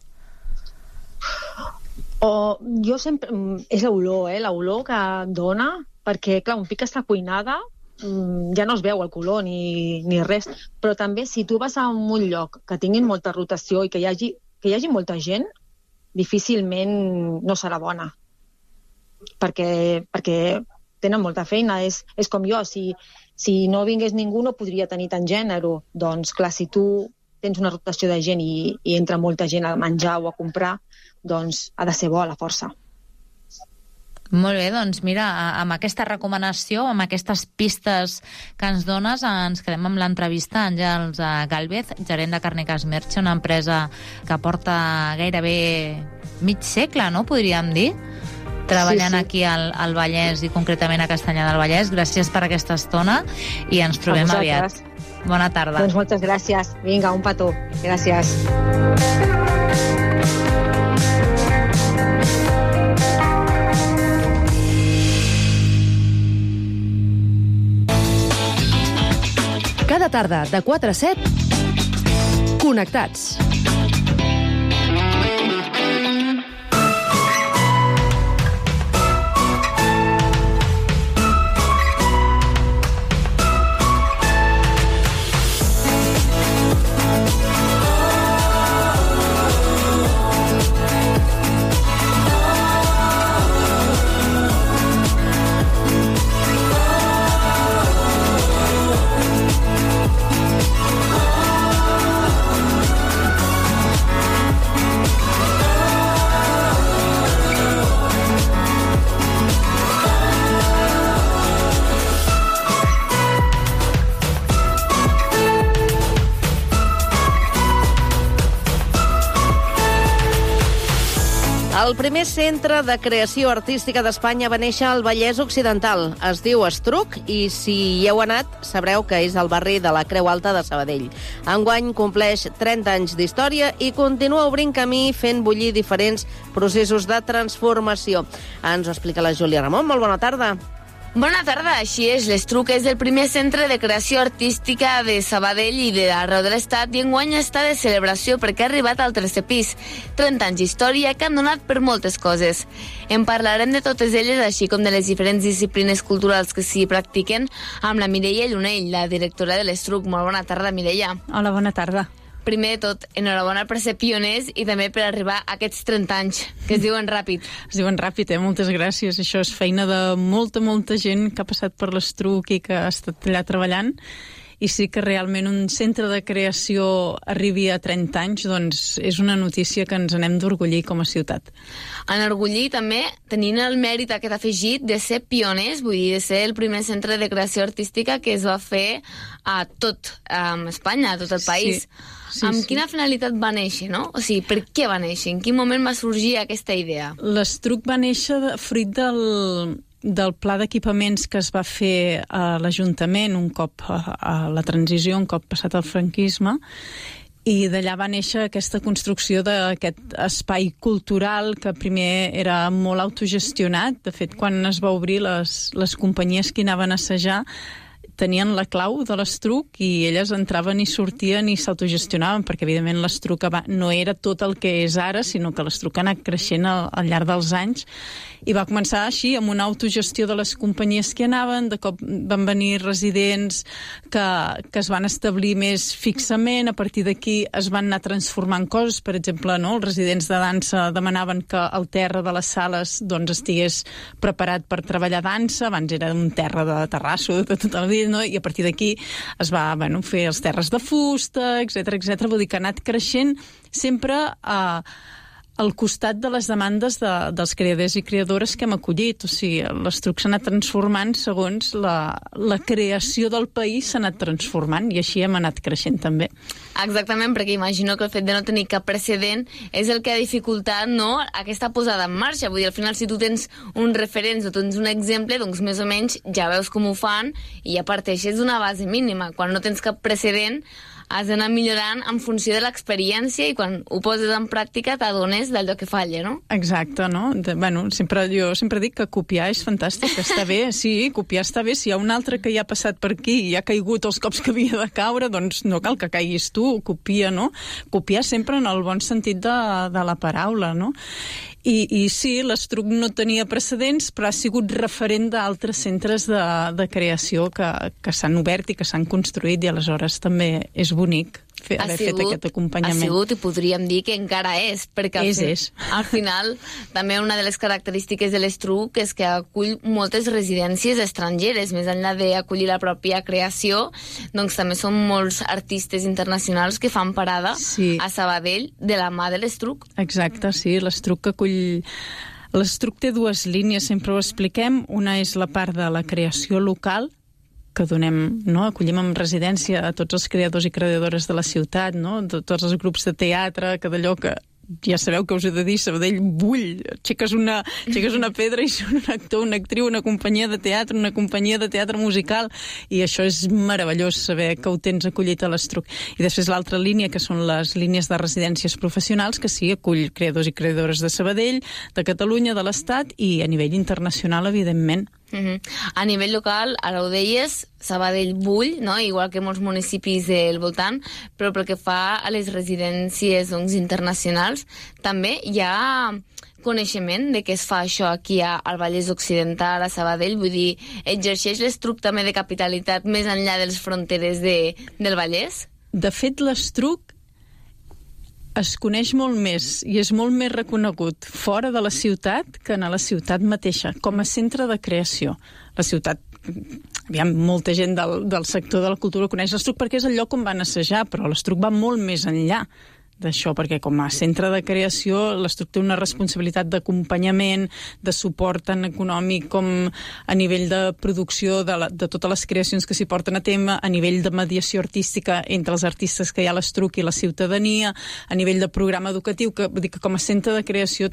Jo sempre... És l'olor, l'olor que dona, perquè, clar, un pic està cuinada ja no es veu el color ni res, però també si tu vas a un lloc que tinguin molta rotació i que hi hagi molta gent, difícilment no serà bona, perquè tenen molta feina. És com jo, si no vingués ningú no podria tenir tant gènere. Doncs clar, si tu tens una rotació de gent i entra molta gent a menjar o a comprar, doncs ha de ser bo a la força. Molt bé, doncs mira, amb aquesta recomanació, amb aquestes pistes que ens dones, ens quedem amb l'entrevista a Àngels Gálvez, gerent de Càrniques Merche, una empresa que porta gairebé mig segle, no?, podríem dir, treballant aquí al Vallès i concretament a Castellar del Vallès. Gràcies per aquesta estona i ens trobem aviat. Bona tarda. Doncs moltes gràcies. Vinga, un petó. Gràcies. Cada tarda, de 4 a 7, Connectats. El primer centre de creació artística d'Espanya va néixer al Vallès Occidental. Es diu Estruc i si hi heu anat sabreu que és al barri de la Creu Alta de Sabadell. Enguany compleix 30 anys d'història i continua obrint camí fent bullir diferents processos de transformació. Ens ho explica la Júlia Ramon. Molt bona tarda. Bona tarda, així és. L'Estruc és el primer centre de creació artística de Sabadell i d'arreu de l'Estat i enguany està de celebració perquè ha arribat al 3è pis. 30 anys d'història que han donat per moltes coses. En parlarem de totes elles, així com de les diferents disciplines culturals que s'hi practiquen, amb la Mireia Llunell, la directora de l'Estruc. Molt bona tarda, Mireia. Hola, bona tarda. Primer de tot, enhorabona per ser pioners i també per arribar a aquests 30 anys, que es diuen ràpid. Es diuen ràpid, moltes gràcies. Això és feina de molta gent que ha passat per l'Estruc i que ha estat allà treballant. I sí que realment un centre de creació arribi a 30 anys, doncs és una notícia que ens n'hem d'orgullir com a ciutat. Enorgullir també tenint el mèrit aquest afegit de ser pioners, vull dir, de ser el primer centre de creació artística que es va fer a tot Espanya, a tot el país. Sí, amb quina finalitat va néixer, no? O sigui, per què va néixer? En quin moment va sorgir aquesta idea? L'Estruc va néixer fruit del pla d'equipaments que es va fer a l'Ajuntament un cop a la transició, un cop passat el franquisme, i d'allà va néixer aquesta construcció d'aquest espai cultural que primer era molt autogestionat. De fet, quan es va obrir, les companyies que anaven a assajar tenien la clau de l'Estruc i elles entraven i sortien i s'autogestionaven, perquè evidentment l'Estruc no era tot el que és ara, sinó que l'Estruc ha anat creixent al llarg dels anys i va començar així, amb una autogestió de les companyies que anaven. De cop van venir residents que es van establir més fixament. A partir d'aquí es van anar transformant coses. Per exemple, no? Els residents de dansa demanaven que el terra de les sales doncs, estigués preparat per treballar dansa. Abans era un terra de terrasso de tot el dia, no? I a partir d'aquí es va fer els terres de fusta, etc. Vull dir que ha anat creixent sempre al costat de les demandes dels creadors i creadores que hem acollit. O sigui, l'Estruc s'ha anat transformant segons la creació del país s'ha anat transformant i així hem anat creixent també. Exactament, perquè imagino que el fet de no tenir cap precedent és el que ha dificultat, no?, aquesta posada en marxa. Vull dir, al final, si tu tens uns referents o tens un exemple, doncs més o menys ja veus com ho fan i ja parteixes d'una base mínima. Quan no tens cap precedent, has d'anar millorant en funció de l'experiència i quan ho poses en pràctica t'adones d'allò que falla, no? Exacte, no? Jo sempre dic que copiar és fantàstic, està bé, sí, copiar està bé. Si hi ha un altre que ja ha passat per aquí i ha caigut els cops que havia de caure, doncs no cal que caiguis tu, copia, no? Copiar sempre en el bon sentit de la paraula, no? I sí, l'Estruc no tenia precedents, però ha sigut referent d'altres centres de creació que s'han obert i que s'han construït, i aleshores també és bonic haver fet aquest acompanyament. Ha sigut, i podríem dir que encara és, perquè al final també una de les característiques de l'Estruc és que acull moltes residències estrangeres, més enllà d'acollir la pròpia creació, doncs també són molts artistes internacionals que fan parada a Sabadell de la mà de l'Estruc. Exacte, sí, l'Estruc acull... L'Estruc té dues línies, sempre ho expliquem. Una és la part de la creació local, que donem, no? Acollim en residència a tots els creadors i creadores de la ciutat, no? De tots els grups de teatre, que d'allò que ja sabeu que us he de dir, Sabadell bull, aixeques una pedra i són un actor, una actriu, una companyia de teatre musical, i això és meravellós saber que ho tens acollit a l'Estruc. I després l'altra línia, que són les línies de residències professionals, que sí, acull creadors i creadores de Sabadell, de Catalunya, de l'Estat i a nivell internacional, evidentment. A nivell local, ara ho deies, Sabadell bull, no? Igual que molts municipis del voltant, però pel que fa a les residències internacionals, també hi ha coneixement de què es fa això aquí al Vallès Occidental, a Sabadell? Vull dir, exerceix l'Estruc també de capitalitat més enllà de les fronteres del Vallès? De fet, l'Estruc es coneix molt més i és molt més reconegut fora de la ciutat que en la ciutat mateixa, com a centre de creació. La ciutat, molta gent del sector de la cultura coneix l'Estruc perquè és el lloc on van assajar, però l'Estruc va molt més enllà d'això, perquè com a centre de creació l'Estruc té una responsabilitat d'acompanyament, de suport tant econòmic com a nivell de producció de totes les creacions que s'hi porten a tema, a nivell de mediació artística entre els artistes que hi ha a l'Estruc i la ciutadania, a nivell de programa educatiu, que vull dir que com a centre de creació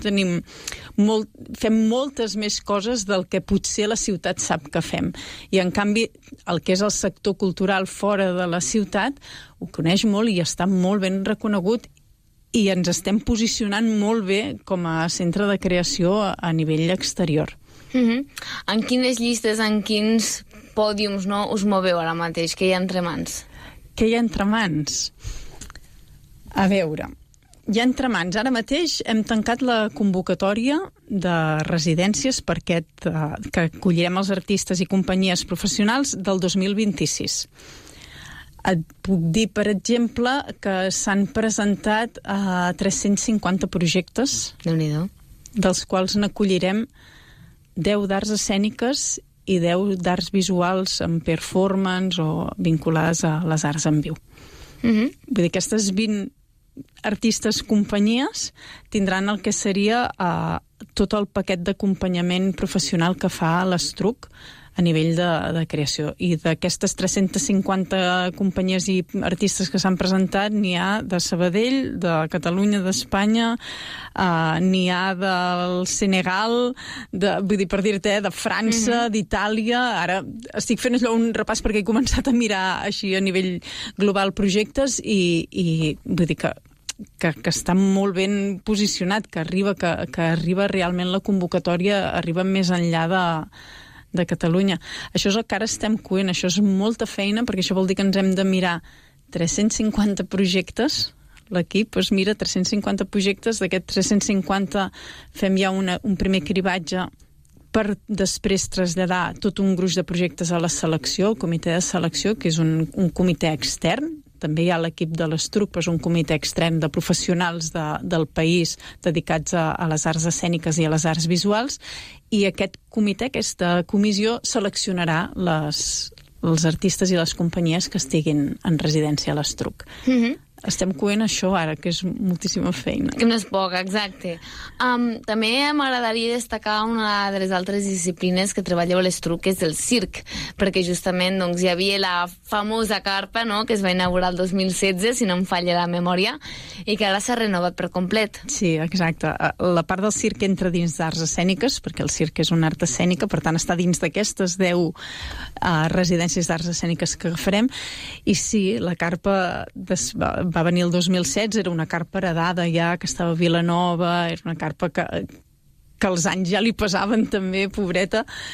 fem moltes més coses del que potser la ciutat sap que fem. I en canvi, el que és el sector cultural fora de la ciutat ho coneix molt i està molt ben reconegut, i ens estem posicionant molt bé com a centre de creació a nivell exterior. En quines llistes, en quins pòdiums us moveu ara mateix? Què hi ha entre mans? Què hi ha entre mans? A veure, hi ha entre mans. Ara mateix hem tancat la convocatòria de residències per aquest, que acollirem els artistes i companyies professionals del 2026. Et puc dir, per exemple, que s'han presentat 350 projectes, dels quals n'acollirem 10 d'arts escèniques i 10 d'arts visuals en performance o vinculades a les arts en viu. Vull dir, aquestes 20 artistes companyies tindran el que seria tot el paquet d'acompanyament professional que fa l'Estruc a nivell de creació. I d'aquestes 350 companyies i artistes que s'han presentat, n'hi ha de Sabadell, de Catalunya, d'Espanya, n'hi ha del Senegal, vull dir, per dir-te, de França, d'Itàlia. Ara estic fent un repàs perquè he començat a mirar així a nivell global projectes i vull dir que està molt ben posicionat, que arriba realment la convocatòria, arriba més enllà de Catalunya. Això és el que ara estem coent, això és molta feina, perquè això vol dir que ens hem de mirar 350 projectes, l'equip es mira 350 projectes, d'aquests 350 fem ja un primer cribatge per després traslladar tot un gruix de projectes a la selecció, el comitè de selecció, que és un comitè extern. També hi ha l'equip de l'Estruc, però és un comitè extern de professionals del país dedicats a les arts escèniques i a les arts visuals, i aquest comitè, aquesta comissió, seleccionarà els artistes i les companyies que estiguin en residència a l'Estruc. Estem coent això ara, que és moltíssima feina. Que no és poca, exacte. També m'agradaria destacar una de les altres disciplines que treballeu a l'Estruc, que és el circ, perquè justament hi havia la famosa carpa, que es va inaugurar el 2016, si no em falla la memòria, i que ara s'ha renovat per complet. Sí, exacte. La part del circ entra dins d'arts escèniques, perquè el circ és una art escènica, per tant està dins d'aquestes 10 residències d'arts escèniques que agafarem, i sí, la carpa va venir el 2016, era una carpa heredada ja, que estava a Vilanova, era una carpa que els anys ja li pesaven també, pobreta,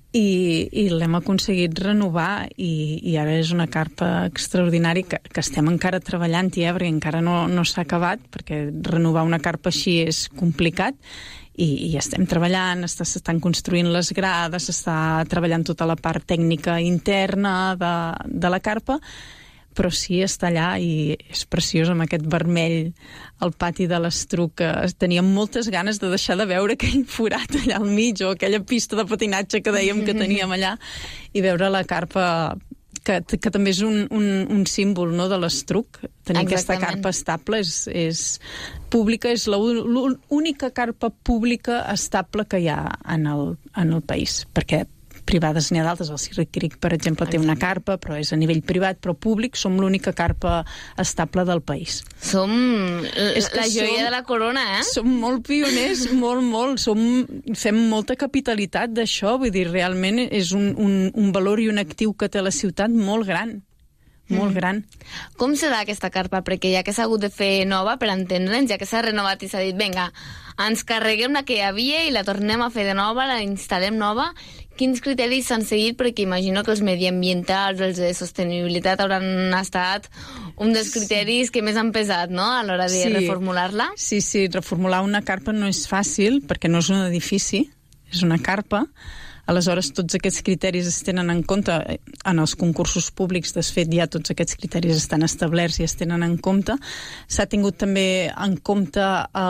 i l'hem aconseguit renovar i ara és una carpa extraordinària que estem encara treballant-hi, perquè encara no s'ha acabat, perquè renovar una carpa així és complicat i estem treballant, s'estan construint les grades, s'està treballant tota la part tècnica interna de la carpa, però sí, està allà i és preciós amb aquest vermell al pati de l'Estruc. Teníem moltes ganes de deixar de veure aquell forat allà al mig o aquella pista de patinatge que dèiem que teníem allà i veure la carpa que també és un símbol, no, de l'Estruc. Tenir aquesta carpa estable és pública, és l'única carpa pública estable que hi ha en el país, perquè privades n'hi ha d'altres. El Circ Cric, per exemple, té una carpa, però és a nivell privat, però públic som l'única carpa estable del país. Som la joia de la corona, eh? Som molt pioners, molt. Fem molta capitalitat d'això, vull dir, realment és un valor i un actiu que té la ciutat molt gran. Molt gran. Com serà aquesta carpa? Perquè ja que s'ha hagut de fer nova, per entendre'ns, ja que s'ha renovat i s'ha dit, vinga, ens carreguem la que hi havia i la tornem a fer de nova, la instal·lem nova. Quins criteris s'han seguit? Perquè imagino que els mediambientals, els de sostenibilitat hauran estat un dels criteris que més han pesat, no?, a l'hora de reformular-la. Sí, reformular una carpa no és fàcil, perquè no és un edifici, és una carpa. Aleshores, tots aquests criteris es tenen en compte en els concursos públics. De fet, ja tots aquests criteris estan establerts i es tenen en compte. S'ha tingut també en compte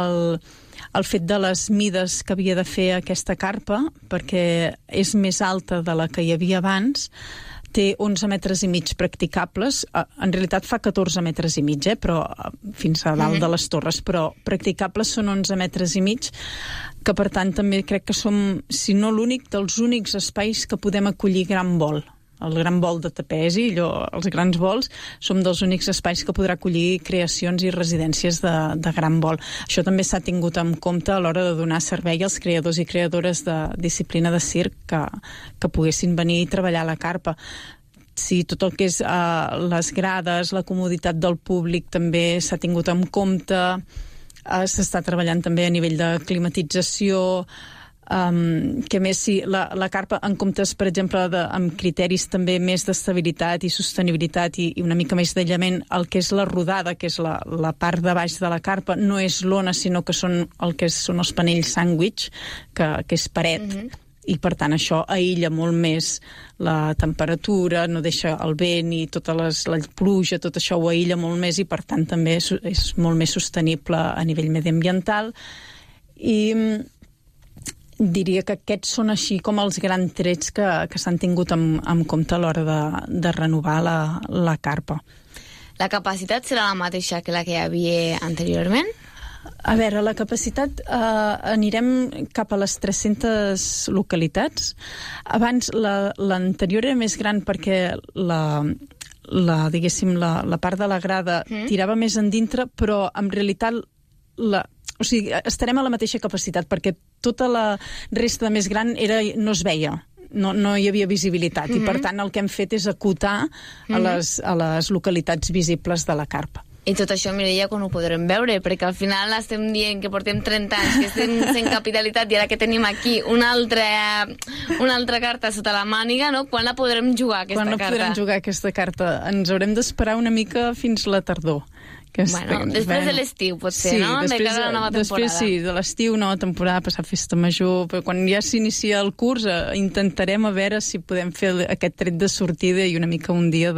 el fet de les mides que havia de fer aquesta carpa, perquè és més alta de la que hi havia abans. Té 11 metres i mig practicables. En realitat fa 14 metres i mig, però fins a dalt de les torres, però practicables són 11 metres i mig, que per tant també crec que som, si no l'únic, dels únics espais que podem acollir gran vol. El gran vol de Tapesi, els grans vols, som dels únics espais que podrà acollir creacions i residències de gran vol. Això també s'ha tingut en compte a l'hora de donar servei als creadors i creadores de disciplina de circ que poguessin venir i treballar a la carpa. Sí, tot el que és les grades, la comoditat del públic també s'ha tingut en compte. S'està treballant també a nivell de climatització, que més, sí, la carpa en comptes, per exemple, amb criteris també més d'estabilitat i sostenibilitat i una mica més d'aïllament, el que és la rodada, que és la part de baix de la carpa, no és lona, sinó que són el que són els panells sàndwich, que és paret, i per tant això aïlla molt més la temperatura, no deixa el vent i tota la pluja, tot això ho aïlla molt més i per tant també és molt més sostenible a nivell mediambiental. I diria que aquests són així com els grans trets que s'han tingut en compte a l'hora de renovar la carpa. La capacitat serà la mateixa que la que hi havia anteriorment? A veure, la capacitat anirem cap a les 300 localitats. Abans l'anterior era més gran perquè diguéssim, la part de la grada tirava més endintre, però en realitat estarem a la mateixa capacitat perquè tota la resta de més gran no es veia. No hi havia visibilitat i per tant el que hem fet és acotar a les localitats visibles de la carpa. I tot això, Mireia, quan ho podrem veure? Perquè al final estem dient que portem 30 anys, que estem sent capitalitat, i ara que tenim aquí una altra carta sota la màniga, no? Quan la podrem jugar, aquesta carta? Quan la podrem jugar, aquesta carta? Ens haurem d'esperar una mica fins la tardor. Després de l'estiu, potser, no? De cara a la nova temporada. Després, sí, de l'estiu, nova temporada, passar festa major, però quan ja s'inicia el curs intentarem a veure si podem fer aquest tret de sortida i una mica un dia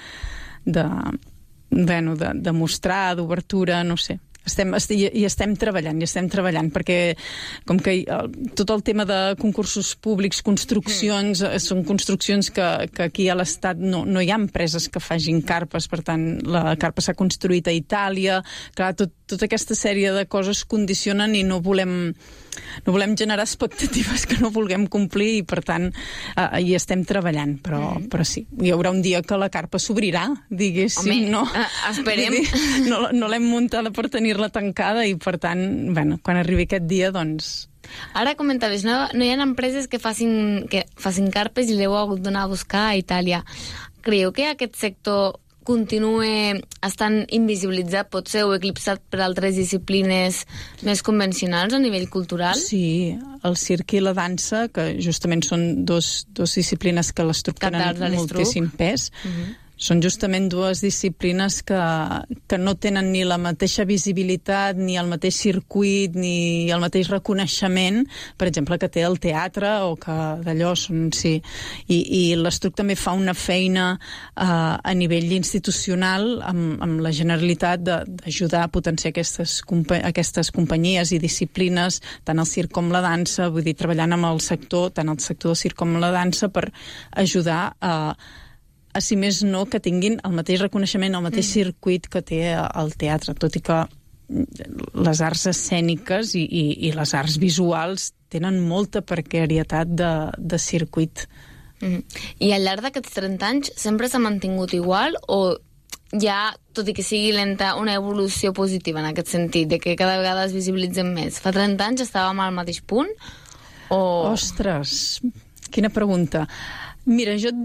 de mostrar, d'obertura, no sé. Estem treballant, perquè com que tot el tema de concursos públics, construccions, són construccions que aquí a l'Estat no hi ha empreses que facin carpes, per tant, la carpa s'ha construït a Itàlia, clar, tota aquesta sèrie de coses condicionen i no volem generar expectatives que no vulguem complir i, per tant, hi estem treballant, però sí, hi haurà un dia que la carpa s'obrirà, diguéssim, no? Esperem. No l'hem muntada per tenir-la tancada i, per tant, quan arribi aquest dia, doncs... Ara comentaves, no hi ha empreses que facin carpes i l'heu hagut d'anar a buscar a Itàlia. Creieu que aquest sector continue estant invisibilitzat, potser, o eclipsat per altres disciplines més convencionals a nivell cultural? Sí, el circ i la dansa, que justament són dos disciplines que l'Estruc tenen moltíssim pes, són justament dues disciplines que no tenen ni la mateixa visibilitat, ni el mateix circuit, ni el mateix reconeixement, per exemple, que té el teatre, o que d'allò són... Sí. I l'Estruc també fa una feina a nivell institucional amb la Generalitat d'ajudar a potenciar aquestes companyies i disciplines, tant el circ com la dansa, vull dir, treballant amb el sector, tant el sector del circ com la dansa, per ajudar a si més no, que tinguin el mateix reconeixement, el mateix circuit que té el teatre, tot i que les arts escèniques i les arts visuals tenen molta precarietat de circuit. I al llarg d'aquests 30 anys sempre s'ha mantingut igual o hi ha, tot i que sigui lenta, una evolució positiva en aquest sentit, de que cada vegada es visibilitzen més? Fa 30 anys estàvem al mateix punt? Ostres, quina pregunta. Mira, jo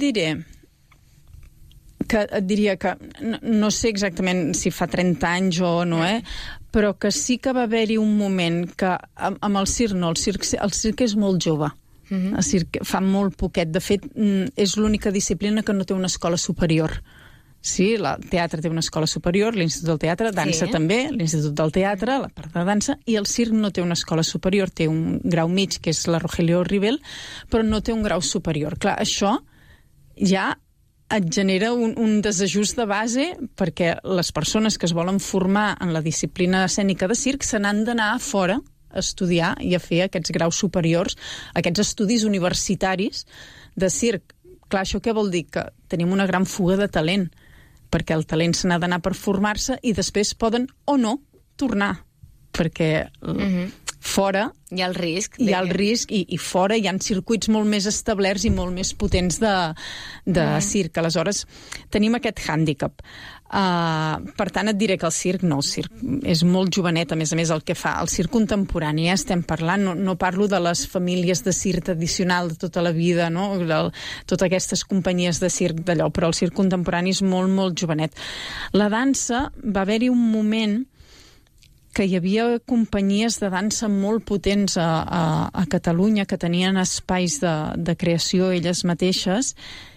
et diria que no sé exactament si fa 30 anys o no, però que sí que va haver-hi un moment que amb el circ no, el circ és molt jove. El circ fa molt poquet. De fet, és l'única disciplina que no té una escola superior. Sí, el teatre té una escola superior, l'Institut del Teatre, dansa també, l'Institut del Teatre, la part de dansa, i el circ no té una escola superior, té un grau mig, que és la Rogelio Rivel, però no té un grau superior. Clar, això ja et genera un desajust de base, perquè les persones que es volen formar en la disciplina escènica de circ se n'han d'anar a fora a estudiar i a fer aquests graus superiors, aquests estudis universitaris de circ. Clar, això què vol dir? Que tenim una gran fuga de talent, perquè el talent se n'ha d'anar per formar-se i després poden o no tornar, perquè fora hi ha el risc. Hi ha el risc i fora hi ha circuits molt més establerts i molt més potents de circ. Aleshores, tenim aquest hàndicap. Per tant, et diré que el circ és molt jovenet, a més el que fa. El circ contemporani, estem parlant, no parlo de les famílies de circ tradicional de tota la vida, no? Totes aquestes companyies de circ d'allò, però el circ contemporani és molt, molt jovenet. La dansa, va haver-hi un moment que hi havia companyies de dansa molt potents a Catalunya, que tenien espais de creació elles mateixes,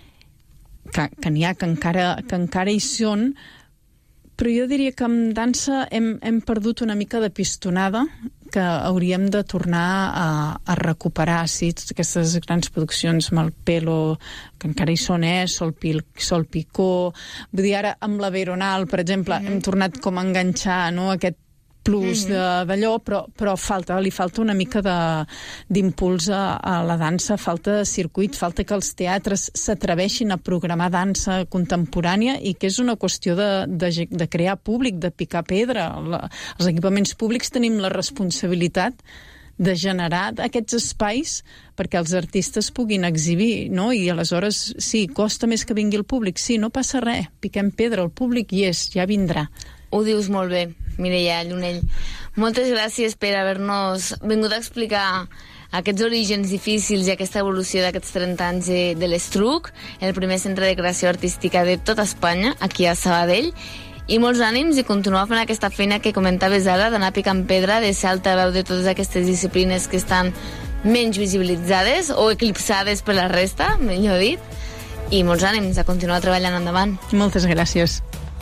que n'hi ha que encara hi són, però jo diria que amb dansa hem perdut una mica de pistonada que hauríem de tornar a recuperar, sí, totes aquestes grans produccions, Malpelo, que encara hi són, Sol Picó, vull dir, ara amb la Veronal, per exemple, hem tornat com a enganxar, no?, aquest plus d'allò, però li falta una mica d'impuls a la dansa, falta circuit, falta que els teatres s'atreveixin a programar dansa contemporània i que és una qüestió de crear públic, de picar pedra. Els equipaments públics tenim la responsabilitat de generar aquests espais perquè els artistes puguin exhibir, no? I aleshores, sí, costa més que vingui el públic, sí, no passa res, piquem pedra, el públic hi és, ja vindrà. Ho dius molt bé, Mireia Llunell. Moltes gràcies per haver-nos vingut a explicar aquests orígens difícils i aquesta evolució d'aquests 30 anys de l'Estruc, el primer centre de creació artística de tota Espanya, aquí a Sabadell. I molts ànims i continuar fent aquesta feina que comentaves ara, d'anar picant pedra, de ser altaveu de totes aquestes disciplines que estan menys visibilitzades o eclipsades per la resta, millor dit. I molts ànims a continuar treballant endavant. Moltes gràcies.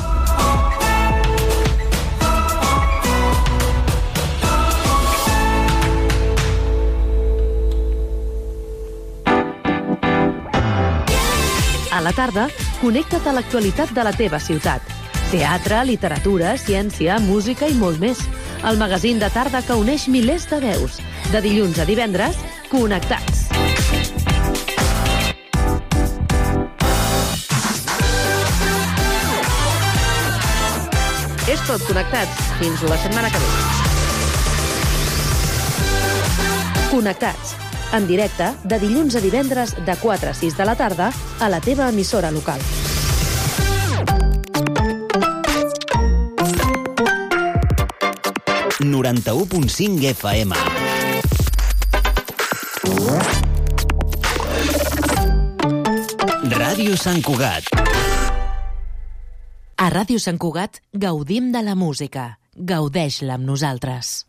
A la tarda, connecta't a l'actualitat de la teva ciutat. Teatre, literatura, ciència, música i molt més. El magazín de tarda que uneix milers de veus. De dilluns a divendres, Connectats. És tot, Connectats. Fins la setmana que ve. Connectats. En directe, de dilluns a divendres, de 4 a 6 de la tarda, a la teva emissora local. ...91.5 FM. Ràdio Sant Cugat. A Ràdio Sant Cugat gaudim de la música. Gaudeix-la amb nosaltres.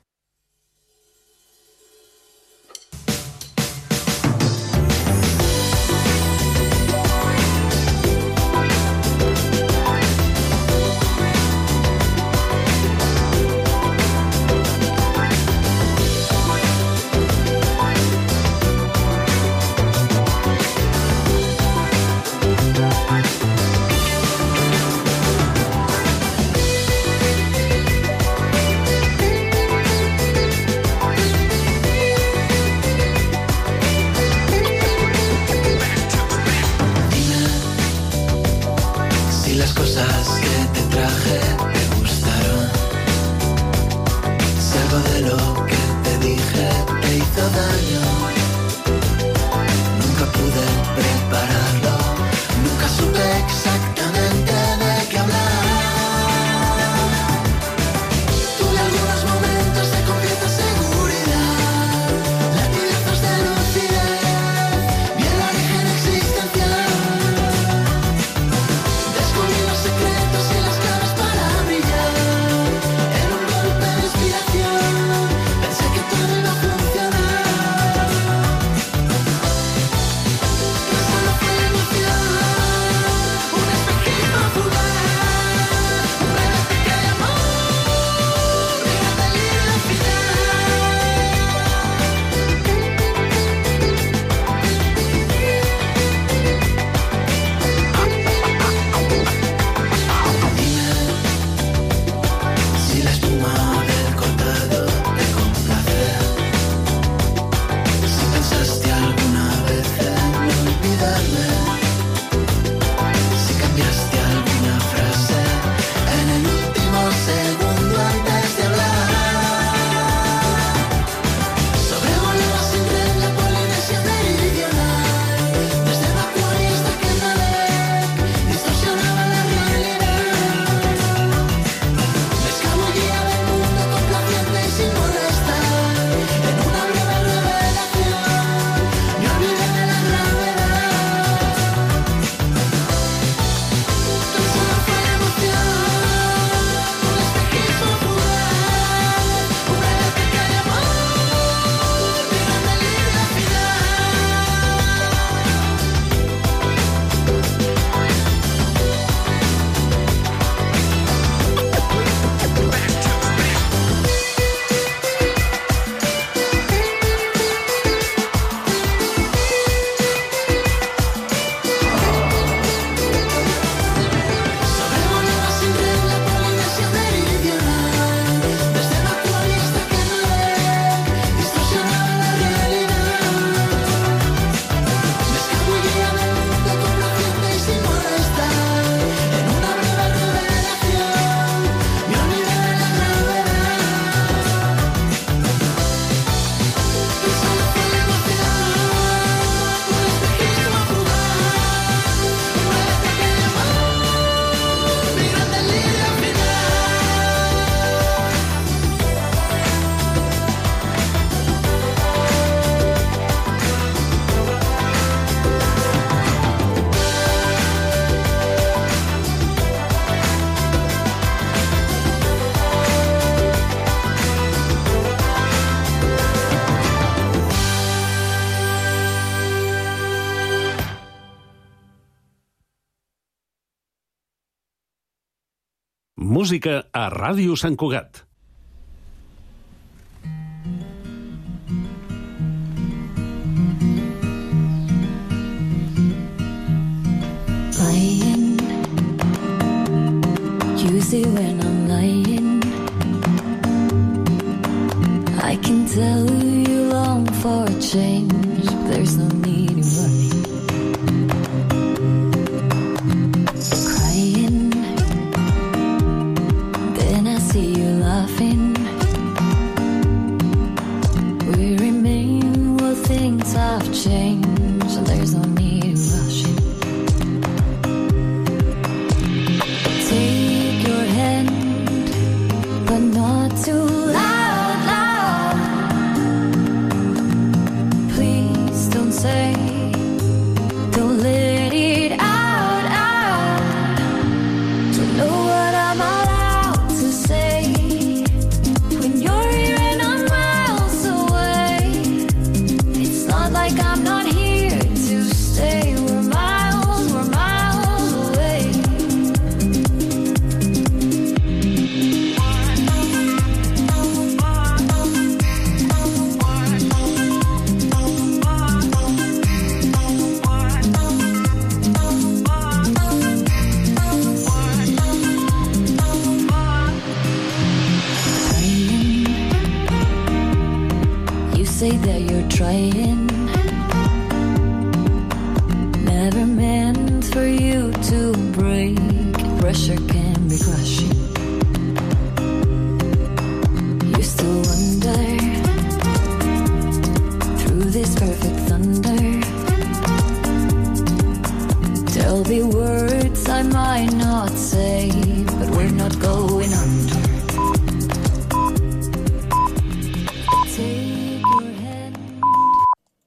Música a Ràdio Sant Cugat. Lying, usually when I'm lying, I can tell you long for a change, but there's no need in running. Crying, then I see you laughing. We remain while things have changed, and there's no need in rushing. Take your hand, but not too loud, loud. Please don't say, don't let it out, out. Don't know what like I'm not here to stay. We're miles away. You say that you're trying, never meant for you to break. Pressure can be crushing. You still wonder through this perfect